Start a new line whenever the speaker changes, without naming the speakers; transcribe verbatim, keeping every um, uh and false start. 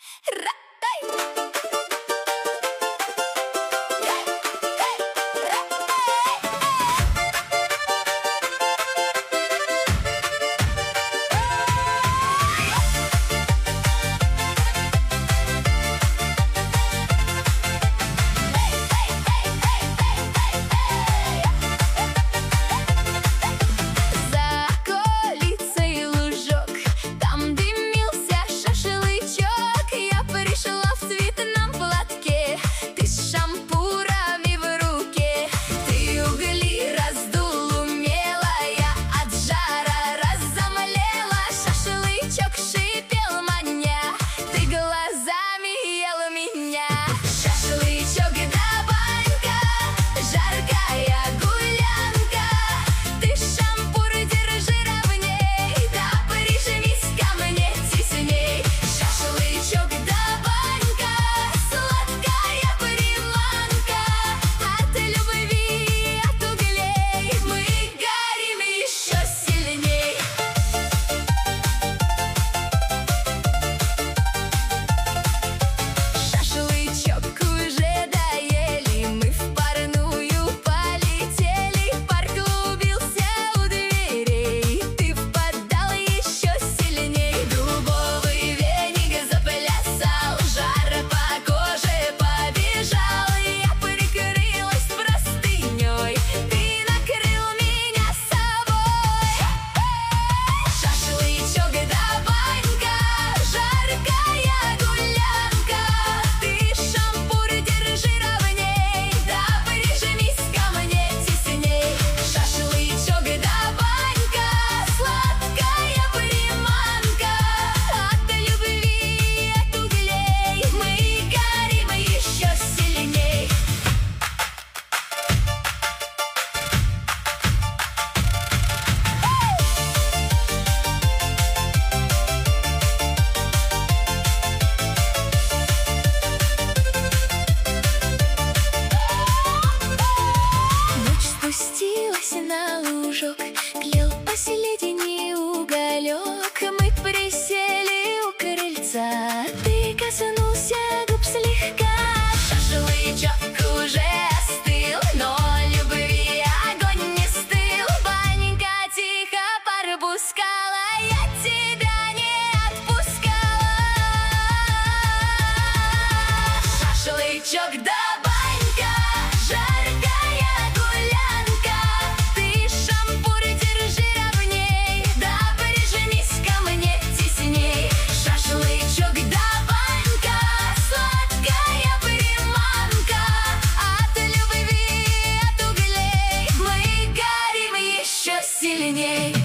Тлел посередине уголек. Мы присели у крыльца. Ты коснулся губ слегка. Шашлычок уже остыл, но любви огонь не стыл. Банька тихо пар пускала, я тебя не отпускала. Шашлычок да банька, жаркая гулянка. Ты шампур держи ровней, да прижмись ко мне тесней. Шашлычок да банька, сладкая приманка. От любви, от углей мы горим еще сильней.